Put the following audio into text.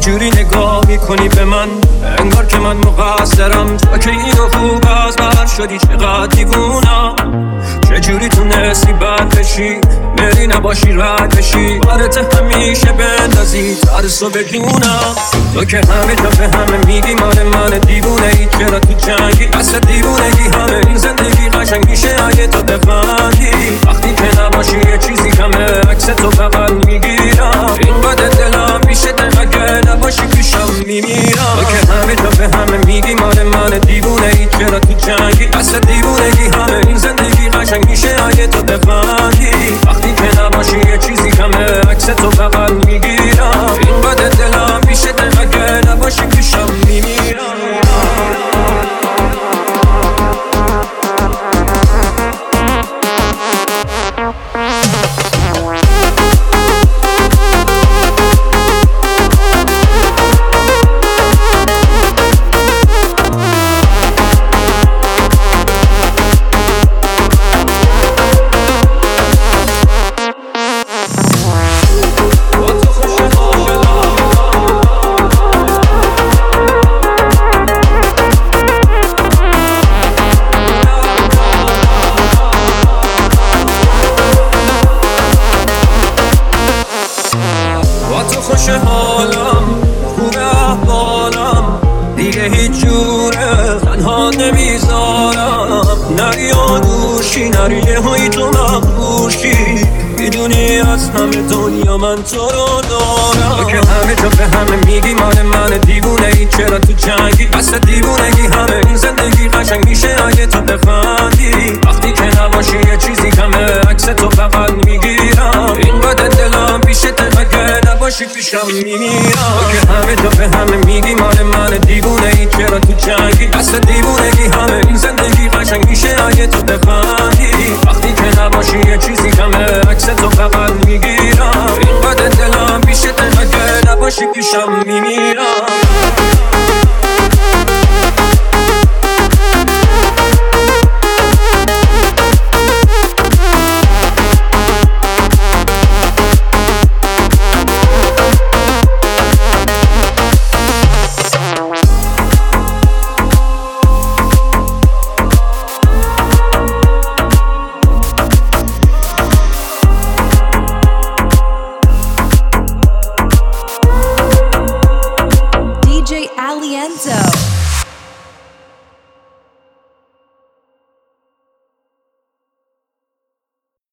جوری نگاه میکنی به من انگار که من مقصرم. تو که اینو خوب از بر شدی چقدر دیوونم. چجوری تونستی بد بشی بری نباشی رد بشی بارت همیشه بندازی ترسو بدونم. تو که همه جا به همه میگی مال من دیوونه ای چرا تو جنگی اصلا دیوونگی همه این زندگی قشنگ میشه اگه تو بخندی. وقتی که نباشی یه چیزی کمه عکس تو بغل میگیرم اینقدر دلم میشه اگه نباشی پیشم میمیرم. تو که همه جا به همه میگی مال من دیوونه ای چرا تو جنگی اصلا دیوونگی همه این زندگی قشنگ میشه اگه تو بخندی. وقتی که نباشی یه چیزی کمه عکس تو بغل میگیرم اینقدر دلم میشه اگه نباشی پیشم میمیرم. خوش حالم خوبه احوالم دیگه هیچ جوره تنها نمیذارم. نری یا دوشی نری یه هایی تو مخبوشی میدونی از همه دنیا من تو رو دارم. تو که همه جا به همه میگی مال من دیوونه ای چرا تو جنگی اصلا دیوونگی همه این زندگی قشنگ میشه اگه تو بخندی. وقتی که نباشی یه چیزی کمه عکس تو بغل میگیرم اینقدر دلم پیشت اگه نباشی پیشم میمیرم. تو که همه جا به همه میگی مال من دیوونه ای چرا تو جنگی اصلا دیوونگی همه این زندگی قشنگ میشه اگه تو بخندی. وقتی که نباشی یه چیزی کمه عکس تو بغل میگیرم اینقدر دلم پیشت اگه نباشی پیشم میمیرم.